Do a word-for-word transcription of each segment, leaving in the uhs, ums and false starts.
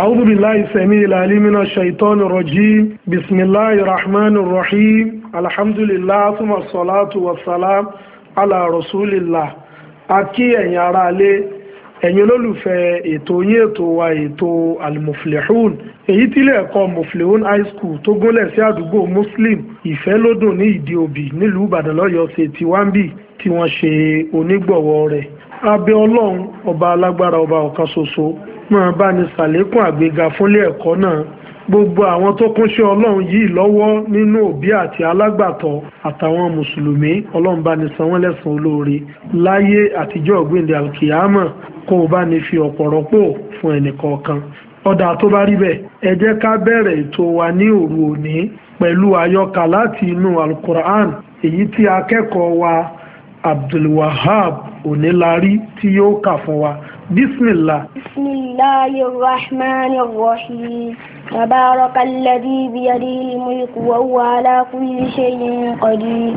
أعوذ بالله السميع العليم من الشيطان الرجيم بسم الله الرحمن الرحيم الحمد لله ثم الصلاة والسلام على رسول الله. A kí ẹ̀yin ará ilé, ẹ̀yin olólùfẹ́ ètò yín ètò wa ètò Al-Muflihun, èyí tí ilé ẹ̀kọ́ Muflihun High School tó gúnlẹ̀ sí àdúgbò Muslim Ìfẹ́lódùn ní Ìdí Òbí nílùú Ìbàdàn lọ́yọ̀ọ́ ṣe ti wá ń bì tí wọ́n ṣe onígbọ̀wọ́ rẹ̀. A bẹ̀ Ọlọ́run ọba alágbára ọba ọ̀kan ṣoṣo máa bá ní ṣàlékún àgbéga fúnlé ẹ̀kọ́ náà, gbogbo àwọn tó kúnṣẹ́ Ọlọ́run yìí lọ́wọ́ nínú òbí àti alágbàtọ́ àtàwọn mùsùlùmí, Ọlọ́run bá ní san wọ́n lẹ́san olóore láyé àtijọ́ ọ̀gbìndé alkiyama, kó o bá ní fi ọ̀pọ̀ rọ́pò fún ẹnìkọ̀ọ̀kan. Ọ̀dà tó bá rí bẹ́ẹ̀, ẹ jẹ́ ká bẹ̀rẹ̀ ètò wa ní òru òní pẹ̀lú àyọkà láti inú Al-Qur'an, èyí tí akẹ́kọ̀ọ́ wa Abdulwahab Onílárí tí yóò kà fún wa. Bismillah. Bismillahirrahmanirrahim. تبارك الذي بيده الملك وهو على كل شيء قدير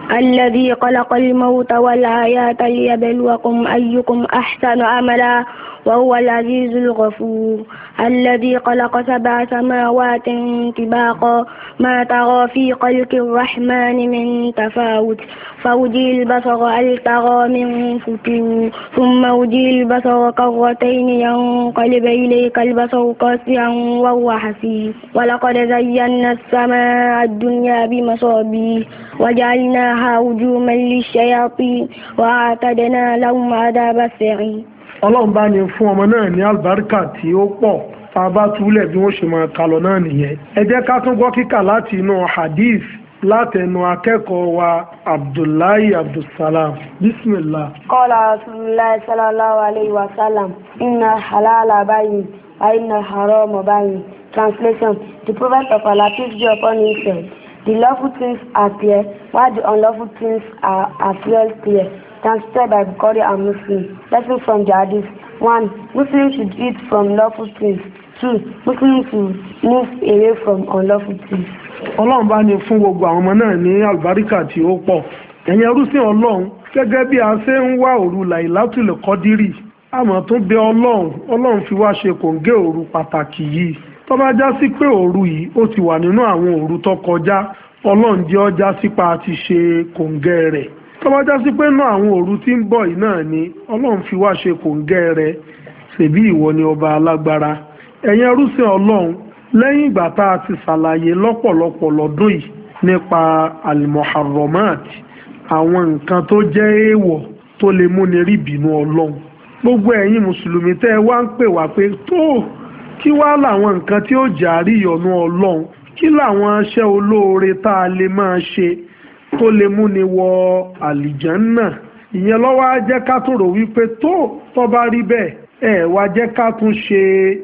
الذي خلق الموت والحياة ليبلوكم أيكم أحسن عملا وهو العزيز الغفور الذي خلق سبع سماوات طباقا ما ترى في خلق الرحمن من تفاوت فارجع البصر هل ترى من فتور ثم ارجع البصر كرتين ينقلب إليك البصر خاسئا وهو حسير ولقد زينا السماء الدنيا بمصابيح وجعلناها رجوما للشياطين وأعتدنا لهم عذاب السعير. Ọlọ́run bá ní fún ọmọ náà ní àlùbáríkà tí ó pọ̀, tá a bá túlẹ̀ bí wọ́n ṣe máa kálọ náà nìyẹn. Ẹ jẹ́ ká tún gbọ́ kíkà láti inú hadith látẹnu akẹ́kọ̀ọ́ wa Abdullahi Abdulsalam. Bismillah. Qala Rasulullah sallallahu alayhi wa sallam, inna halala bayin wa inna harama bayin. Translation: The Prophet of Allah, peace be upon him, said, the lawful things are clear, while the unlawful things are, are very clear. Translated by Bukhari and Muslim. Lesson from the Hadith. one. Muslims should eat from lawful things. two. Muslims should move away from unlawful things. Ọlọ́run bá ní fún gbogbo àwọn ọmọ náà ní àlùbáríkà tí ó pọ̀. Ẹ̀yin ẹrúsìn Ọlọ́run, gẹ́gẹ́ bí a ṣe ń wá òru Lailatul Qadri, àmọ́ tó bẹ̀ Ọlọ́run, Ọlọ́run fi wá ṣe kòǹgẹ́ òru pàtàkì yìí. Tó bá já sí pé òru yìí ó ti wà nínú àwọn òru tó kọjá, Ọlọ́run jẹ́ ó já sí pa ti ṣe kòǹgẹ́ rẹ̀. Tó bá já sí pé náà àwọn òru tí ń bọ̀ yìí náà ni Ọlọ́run fi wá ṣe kòǹgẹ́ rẹ̀, ṣèbí ìwọ ni ọba alágbára. Ẹ̀yin ẹrúsìn Ọlọ́run, lẹ́yìn ìgbà tá a ti ṣàlàyé lọ́pọ̀lọpọ̀ lọ́dún yìí nípa al-muharramat, àwọn nǹkan tó jẹ́ èèwọ̀ tó lè múni rí ìbínú Ọlọ́run, gbogbo ẹ̀yin mùsùlùmí tẹ́ ẹ wá ń pè wá pé tó kí wá làwọn nǹkan tí ó jàrí ìyọ́nú Ọlọ́run, kí làwọn iṣẹ́ olóore tá a lè máa ṣe tó lè múni wọ àlìjánná. Ìyẹn ló wá jẹ́ ká tó rò wípé tó tó bá rí bẹ́ẹ̀ ẹ̀ wá jẹ́ ká tún ṣe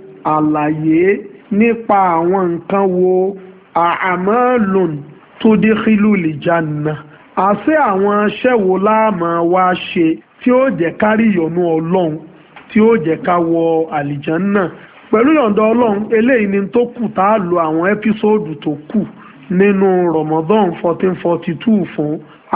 àlàyé nípa àwọn nǹkan wo a'malun tudkhilu lìjánná, àṣẹ àwọn iṣẹ́ wo láàmà wá ṣe tí ó jẹ́ kárí ìyọ́nú Ọlọ́run, tí ó jẹ́ ká wọ àlìjánná. Pẹ̀lú ìyọ̀ǹda Ọlọ́run, eléyìí ni tó kù tá a lo àwọn ẹ́písòdù tó kù nínú Ramadan fourteen forty two fún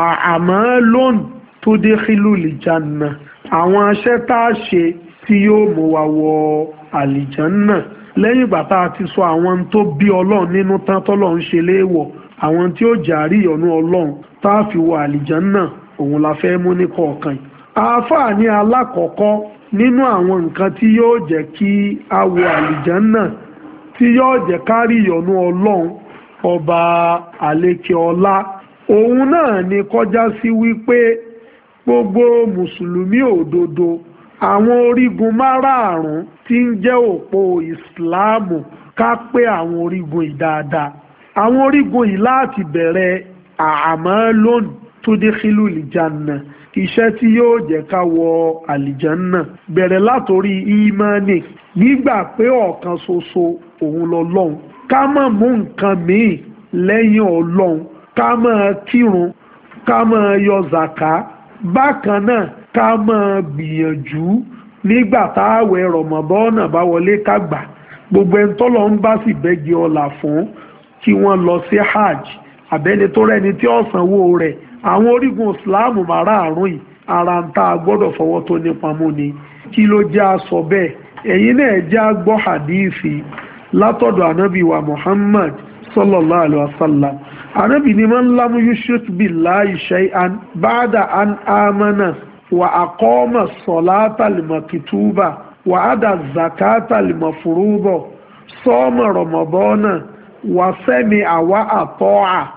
a'malun tudkhilu lìjánná, àwọn iṣẹ́ tá a ṣe tí yóò mú wa wọ àlìjánná. Lẹ́yìn ìgbà tá a ti sọ àwọn tó bí Ọlọ́run nínú tán tọ́lọ́run ṣe léèwọ̀, àwọn tí ó jàrí ìyọ́nú Ọlọ́run tá a fi wọ àlìjánná, òun la fẹ́ mú ní kọ̀ọ̀kan. Àáfàá ní alákọ̀ọ́kọ́ nínú àwọn nǹkan tí yóò jẹ́ kí a wọ àlìjánná, tí yóò jẹ́ kárí ìyọ́nú Ọlọ́run ọba àlékè ọlá, òun náà ni kọjá sí wípé gbogbo mùsùlùmí òdodo àwọn orígun márààrún tí ń jẹ́ òpó ìsìláàmù ká pé àwọn orígun yìí dáadáa. Àwọn orígun yìí láti bẹ̀rẹ̀ a'malun tudkhilu lìjánná, iṣẹ́ tí yóò jẹ́ ká wọ àlìjánná, bẹ̀rẹ̀ látòrí ìmánì, nígbà pé ọ̀kan ṣoṣo òun lọ́lọ́run, ká má mú nǹkan míì lẹ́yìn Ọlọ́run, ká má kírun, ká má yọ zàká, bákan náà ká máa gbìyànjú nígbà táwẹ̀ Ramadan bá wọlé ká gbà. Gbogbo ẹni tọ́lọ̀ ń bá sì bẹ́gi ọlà fún kí wọ́n lọ sí hajj, àbẹ́ni tó rẹ́ni tí ó sanwó rẹ̀. Àwọn orígun Islam márààrún yìí ara ń tá a gbọ́dọ̀ fọwọ́ tó nípa mú ni. Kí ló jẹ́ aṣọ bẹ́ẹ̀? ẹ̀yin náà já gbọ́ hadithi látọ̀dọ̀ ànábì wa Muhammad sallallahu alaihi wasallam. ànábì ni man lam yushrik billahi shay'an ba'da an amana wa aqama as-salata al-maktuba wa ada az-zakata al-mafruḍa sama ramadana wa sami'a wa ata'a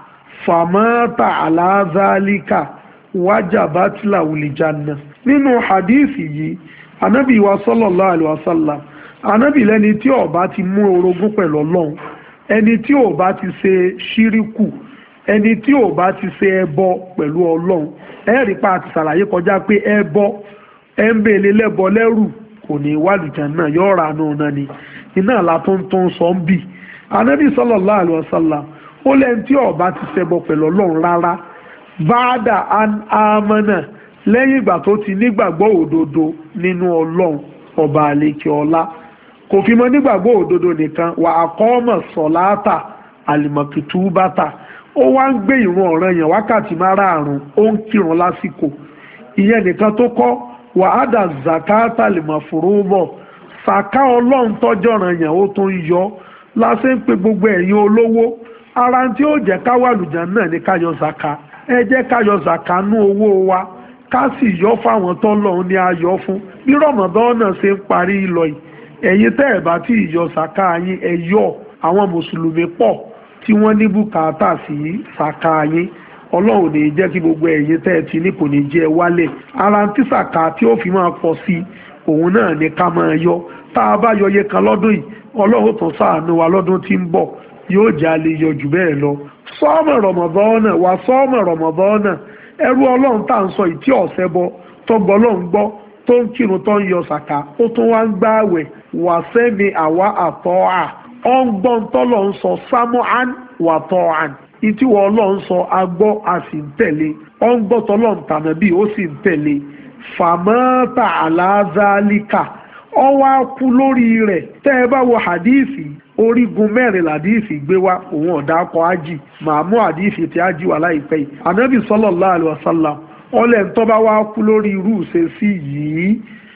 famata ala dhalika wajabat lahu al-jannah. nínú hadithi yìí ànábì wa sallallahu alaihi wasallam ànábì lẹ́ni tí ó bá ti mú orogún pẹ̀lú Ọlọ́run, ẹni tí ó bá ti ṣe ṣíríkù, ẹni tí ò bá ti ṣe ẹbọ pẹ̀lú Ọlọ́run. ẹ̀rí pa àti ṣàlàyé kọjá pé ẹbọ ẹ̀ ń bèèlè lẹ́bọ lẹ́rù kò ní wàlùjàn náà yóò ra àánú náà ni iná látúntún sọ ń bì. ànábì sallallahu alaihi wasallam ó lẹ́ni tí ó bá ti ṣẹbọ pẹ̀lú Ọlọ́run rárá báàdà àmánà lẹ́yìn ìgbà tó ti nígbàgbọ́ òdodo nínú Ọlọ́run ọba àlekè ọlá, kò fi mọ́ nígbàgbọ́ òdodo nìkan wà àkọ́mọ̀ sọ̀láàtà àlìmọ̀kìtúbátà, ó wá ń gbé ìrun ọ̀ranyàn wákàtí márààrún ó ń kírun lásìkò. ìyẹn nìkan tó kọ́ wà á dà zakata àlìmọ̀fúrúbọ̀, sàká Ọlọ́run tọ́jọ́ ọ̀ranyàn ó tún yọ. lásán ń pe gbogbo ẹ̀yin olówó, ara tí ó jẹ́ káwá àlùjánnà náà ní káyọ zaka. ẹ jẹ́ káyọ zaka nú owó wa ká sì yọ fáwọn tọ́lọ́run ní ayọ̀ fún. bí Ramadan náà ṣe ń parí lọ yìí, ẹ̀yin tẹ́ ẹ̀ bá tí ìyọ sàká yín ẹ yọ. àwọn mùsùlùmí pọ̀ tí wọ́n ní bùkátà sí sàká yín. Ọlọ́run ní jẹ́ kí gbogbo ẹ̀yin tẹ́ ẹ ti ní kò ní jẹ́ wálẹ̀. ara tí sàká tí ó fi máa pọ̀ sí òun náà ní ká máa yọ. tá a bá yọye kan lọ́dún yìí, Ọlọ́run tó ṣàánú wa lọ́dún tí ń bọ̀ yóò jẹ́ a lè yọ jù bẹ́ẹ̀ lọ. sọ́ọ̀mù Ramadan náà wà sọ́ọ̀mù Ramadan náà ẹrú Ọlọ́run tá à ń sọ ìtí ọ̀sẹ̀ bọ tó gbọ́ Ọlọ́run gbọ́ tó ń kírun tó ń yọ sàká ó tún wá ń gbààwẹ̀ wà sẹ́mi àwa àtọ́ à ọ̀ ń gbọ́n tọ́lọ̀ ń sọ samuhan wà tọ́ àn ìtiwọ́ Ọlọ́run sọ agbọ́ a sì ń tẹ̀lé, ọ̀ ń gbọ́ tọ́lọ̀ ń tànà bí ó sì ń tẹ̀lé. fàmọ́tà aláàzálíkà ọ wá kú lórí rẹ̀. tẹ́ ẹ bá wo hadithi orígun mẹ́rin làdíìsì gbé wá, òun ọ̀dà akọ ájì màmú àdíìsì tí ájì wà láìpẹ́ yìí. ànábì sallallahu alaihi wasallam ọlẹ́ ń tọ́ba wá kú lórí irú ìṣesí yìí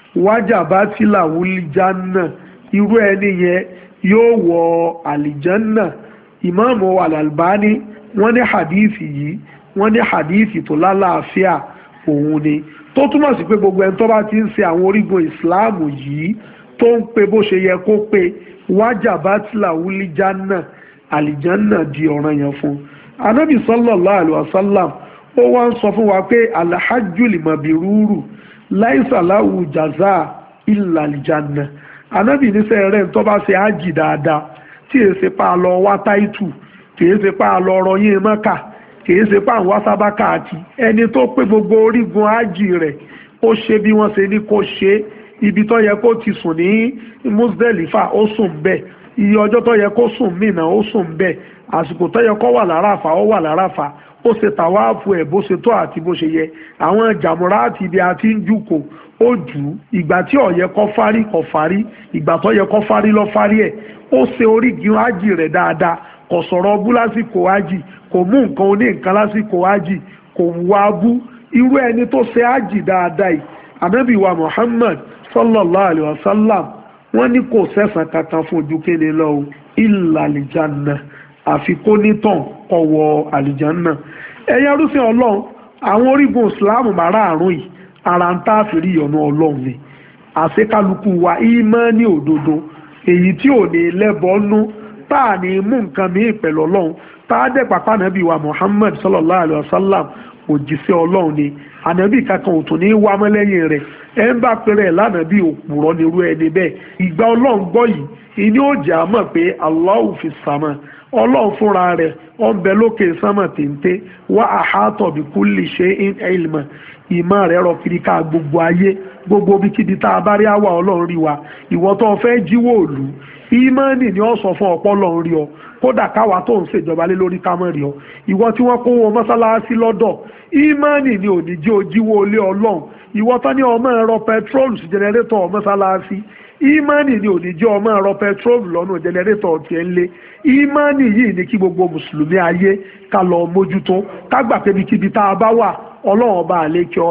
wajabati lahul janna, irú ẹni yẹn yóò wọ àlìjánná. ìmáàmù al-Albani wọ́n ní hadithi yìí wọ́n ní hadithi tó lálàáfíà òun ni, tó túmọ̀ sí pé gbogbo ẹni tó bá ti ń ṣe àwọn orígun ìsìláàmù yìí tó ń pe bó ṣe yẹ kó pe wajabati lahul janna, àlìjánná di ọ̀ranyàn fún. ànábì sallallahu alaihi wasallam ó wá ń sọ fún wa pé alhajjul mabruru laisa lahu jaza illa aljanna. ànábì níṣẹ́ rẹ̀ tó bá ṣe ájì dáadáa tí èé ṣe pa lọ wá táìtù, tí èé ṣe pa lọ rọyìn mọ́kà, tí èé ṣe pa ń wá sábàkà àti ẹni tó pé gbogbo orígun ájì rẹ̀ ó ṣe bí wọ́n ṣe ní kó ṣe. ibi tó yẹ kó ti sùn ní Muzdalifa ó sùn bẹ́ẹ̀, iye ọjọ́ tó yẹ kó sùn Mínà ó sùn bẹ́ẹ̀, àsìkò tó yẹ kó wà l'Áràfà ó wà l'Áràfà, ó ṣe tàwáàfù ẹ̀ bó ṣe tó àti bó ṣe yẹ. àwọn jàmùrà àti ibi àti ń jùkò ó jù ú, ìgbà tí ó yẹ kó fárí kó fárí, ìgbà tó yẹ kó fárí lọ fárí ẹ̀. ó ṣe orígun ájì rẹ̀ dáadáa, kò sọ̀rọ̀ bú lásìkò ájì, kò mú nǹkan oní nǹkan lásìkò ájì, kò wá bú. irú ẹni tó ṣe ájì dáadáa yìí ànábì wa Muhammad sallallahu alaihi wasallam wọ́n ní kò sẹ́sàn kankan fún ojú kéde lọ o illa àlìjánná, àfi kó nítàn kó wọ àlìjánná. ẹ̀yin arúsìn Ọlọ́run, àwọn orígun ìsìláàmù márààrún yìí ara ń tá àfìrí ìyọ́nú Ọlọ́run ni. àṣekálukú wa ìmánì òdodo èyí tí ò ní lẹ́bọ̀ọ́nú, tá à ní mú nǹkan mìíràn pẹ̀lú Ọlọ́run, tá a dẹ̀ pàpà nàbí wa Muhammad sallallahu alaihi wasallam òjíṣẹ́ Ọlọ́run ni. ànábì kankan ò tún ní wá mọ́ lẹ́yìn rẹ̀. ẹ ń bá pẹ̀rẹ̀ lánàbí òpùrọ́ nírú ẹni bẹ́ẹ̀. ìgbà Ọlọ́run gbọ́ yìí ìní ó jà á mọ̀ pé Allahu fi sàmà, Ọlọ́run fúnra rẹ̀ ó ń bẹ lókè sánmà téńté, wa ahata bi kulli shay'in ilma, ìmọ̀ rẹ̀ rọ kiri ká gbogbo ayé, gbogbo bíkíbi tá a bá rí àwa Ọlọ́run rí wa. ìwọ tó fẹ́ jíwó òlu ìmánì ni ó sọ fún ọ̀pọ̀ Ọlọ́run rí ọ, kódà káwa tó ń ṣèjọba lé lórí ká mọ̀ rí ọ. ìwọ tí wọ́n kó wọn mọ́sálásí lọ́dọ̀ ìmánì ni òní jẹ́ ojíwó ilé Ọlọ́run. ìwọ tán ní ọmọ ẹ̀rọ pẹtrólù sí jẹnẹrétọ̀ mọ́sálásí, ìmánì ni òní jẹ́ ọmọ ẹ̀rọ pẹtrólù lọ́nà jẹnẹrétọ̀ tiẹ̀ ń lé. ìmánì yìí ni kí gbogbo mùsùlùmí ayé ká lọ mójútó, ká gbà pé ibikíbi tá a bá wà Ọlọ́run ọba àlékè ọlá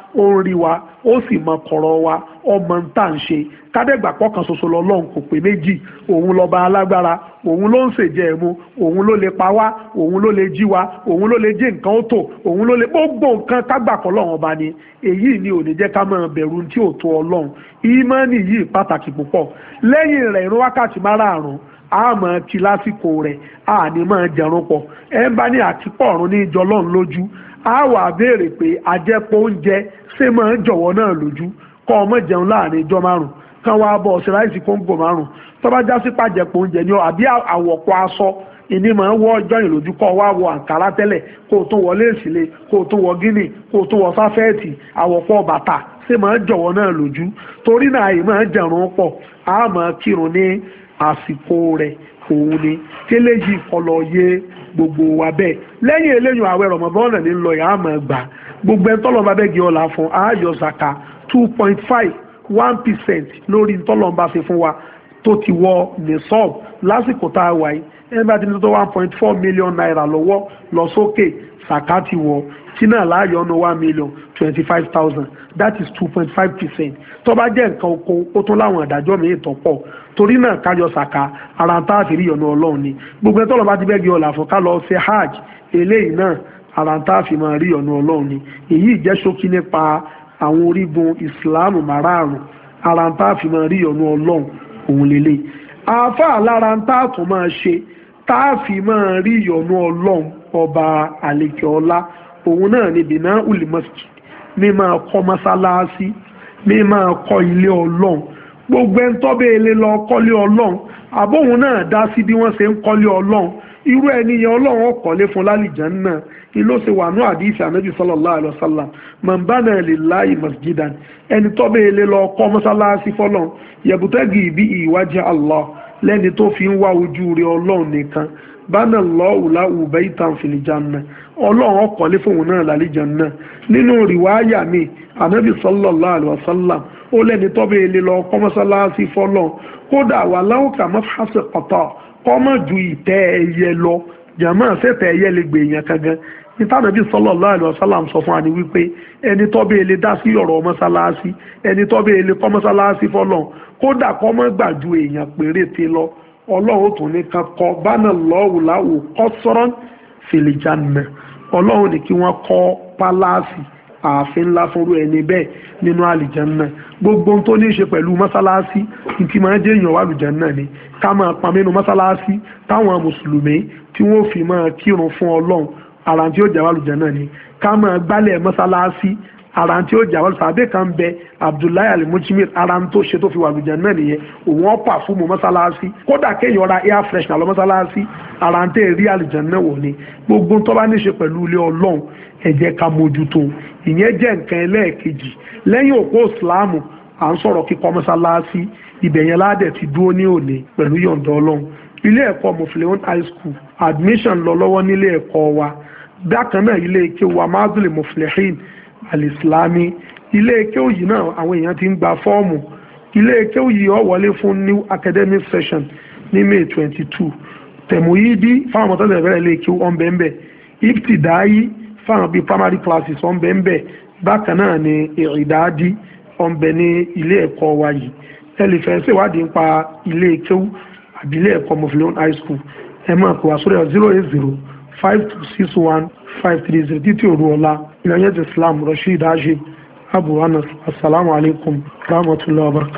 ó ń rí wa ó sì mọ kọ̀rọ̀ wa ọmọ ń tà ń ṣe kádẹ́gbà pọ̀ kan ṣoṣo lọ́lọ́run kò pé méjì òun lọ́ba alágbára òun ló ń ṣèjẹ́ ẹ̀mú òun ló lè pa wá òun ló lè jí wa òun ló lè jí nǹkan ó tò òun ló lè gbogbo nǹkan kágbà kọ́ lọ́run ọba ni èyí ni ò ní jẹ́ ká máa bẹ̀rù tí ò tó ọlọ́run ìmánì yìí pàtàkì púpọ̀ lẹ́yìn rẹ̀ ìrun wákàtí márààrún a máa kí lásìkò rẹ̀ a ní máa jẹun pọ̀ ẹ ń bá ní àkípọ̀ ọ̀run ní ìjọ lọ́run lójú a wà béèrè pé àjẹpọ̀ oúnjẹ ṣé máa ń jọ̀wọ́ náà lójú kọ́ ọmọ jẹun láàrin ìjọ márùn kan wá bọ̀ ọ̀sẹ̀ ráìsì kóńgò márùn tó bá já sí pàjẹpọ̀ oúnjẹ ni ọ àbí àwọ̀pọ̀ aṣọ ìní máa ń wọ ọjọ́ yìí lójú kọ́ wá wọ àǹkárá tẹ́lẹ̀ kó o tó wọ léèsìlẹ̀ kó o tó wọ gíní kó o tó wọ sáfẹ́ẹ̀tì àwọ̀pọ̀ bàtà ṣé máa ń jọ̀wọ́ náà lójú torí náà àyè máa ń jẹun pọ̀ a máa kírun ní àsìkò rẹ̀ òun ni kélé yìí kọlọ yé gbogbo wa bẹ́ẹ̀ lẹ́yìn eléyìn àwẹ̀ rọ̀mọ̀bọ́nà ní lọ yàá máa gbà gbogbo ẹni tọ́lọ́ bá bẹ́ẹ̀ gé ọ̀la fún ayọ̀ zaka two point five one percent lórí tọ́lọ́ bá ṣe fún wa tó ti wọ nìsọ́ọ̀b lásìkò tá a wà yìí ẹni bá ti ní tó one point four million naira lọ́wọ́ lọ sókè zaka ti wọ tí náà láàyò ọ̀nà one million twenty five thousand that is two point five percent tó bá jẹ́ nǹkan oko ó tún láwọn àdájọ́ mi ìtọ́ pọ̀ torí náà kájọ sàkà ara ń tá àfìrí ọ̀nà ọlọ́run ni gbogbo ẹtọ́ lọ́ba ti bẹ́ẹ̀ gé ọ̀là fún ká lọ ṣe hajj eléyìí náà ara ń tá àfi máa rí ọ̀nà ọlọ́run ni èyí jẹ́ ṣókí nípa àwọn orígun ìsìláàmù márààrún ara ń tá àfi máa rí ọ̀nà ọlọ́run òun lélẹ̀ àáfàá lára ń tá àtún máa ṣe tá àfi máa rí ọ̀nà ọlọ́run ọba àlekè ọlá òun náà ni bìnà ulimọ́sì ní máa kọ́ mọ́sálásí ní máa kọ́ ilé ọlọ́run gbogbo ẹni tó bẹ́ẹ̀ lè lọ kọ́lé ọlọ́run àbóhun náà dá sí bí wọ́n ṣe ń kọ́lé ọlọ́run irú ẹni yẹn ọlọ́run ọ̀kọ́lé fún lálìjánnà ni ló ṣe wà ní àdìsí ànábì sallallahu alaihi wasallam man bana lillahi masjidan ẹni tó bẹ́ẹ̀ lè lọ kọ́ mọ́sálásí fọlọ́run yabtaghi bihi wajha Allah lẹ́ni tó fi ń wá ojú rẹ̀ ọlọ́run nìkan bana Allahu lahu baytan fil janna ọlọ́run ọ̀kọ́lé fún òun náà lálìjánnà nínú rìwáyà mi ànábì sallallahu alaihi wasallam ó lẹ́ni tọ́bẹ̀ ilé lọ kọ́mọ́sálásí fọ́lọ́n kódà wà láwùká mọ́fàṣẹ pọ̀tọ́ kọ́mọ́ ju ìtẹ́ ẹyẹ lọ jàmọ́ sẹ́tẹ̀ ẹyẹ lè gbé èèyàn kankan nítànàbí sallallahu alaihi wasallam sọ fún wa ní wípé ẹni tọ́bẹ̀ ilé dá sí ọ̀rọ̀ mọ́sálásí ẹni tọ́bẹ̀ ilé kọ́mọ́sálásí fọ́lọ́n kódà kọ́mọ́ gbà ju èèyàn péréte lọ ọlọ́run tún ní kan kọ́ bánà lọ́wù láwù qasran fil janna ọlọ́run ní kí wọ́n kọ́ pálásì ààfin ńlá fúnrú ẹni bẹ́ẹ̀ nínú àlìjánná gbogbo tó ní í ṣe pẹ̀lú mọ́sálásí tí máa jẹ́ èèyàn wà àlìjánná ni ká máa pa mẹ́nu mọ́sálásí táwọn mùsùlùmí tí wọ́n fi máa kírun fún ọlọ́run ara tí ó jà wà àlìjánná ni ká máa gbálẹ̀ mọ́sálásí ara tí ó jà wà àlìjánná kan bẹ Abdullahi Al-Mujmir ara tó ṣe tó fi wà àlìjánná nìyẹn òun ọ̀pà fún mu mọ́sálásí kódà kéèyàn ra air freshener lọ mọ́sálásí ara tẹ́ rí àlìjánná wọ̀ ni gbogbo tó bá ní í ṣe pẹ̀lú ilé ọlọ́run ẹ jẹ́ ká mójútó ìyẹn jẹ́ nǹkan ẹlẹ́ẹ̀kejì lẹ́yìn òpó ìsìláàmù à ń sọ̀rọ̀ kíkọ́ mọ́sálásí ibẹ̀ yẹn ládẹ̀ ti dúró ní òní pẹ̀lú yọ̀ǹda ọlọ́run ilé ẹ̀kọ́ Muflihun high school admission lọ lọ́wọ́ nílé ẹ̀kọ́ wa bákan náà ilé ike wa mazuli Muflihin alislami ilé ike òyì náà àwọn èèyàn ti ń gba fọ́ọ̀mù ilé ike òyì ó wọlé fún new academic session ní May twenty two tẹ̀mùyídí fáwọn mọ̀tọ́sẹ̀ bẹ̀rẹ̀ ilé ike ọ̀nbẹ̀ńbẹ̀ ìpìtìdáyí fáwọn bíi primary classes ọ̀nbẹ̀ ń bẹ̀ bákan náà ni ìrìdáàdí ọ̀nbẹ̀ ní ilé ẹ̀kọ́ wa yìí ẹ lè fẹ́ ṣèwádìí nípa ilé kéwú àbí ilé ẹ̀kọ́ Muflihun high school ẹ máa kó wa sórí zero eight zero five two six one five three zero títí òru ọ̀la ìlànà Islam Rasheed Hashim Abu Anas asalaamualeykum rahmatullahi wa barakatuh.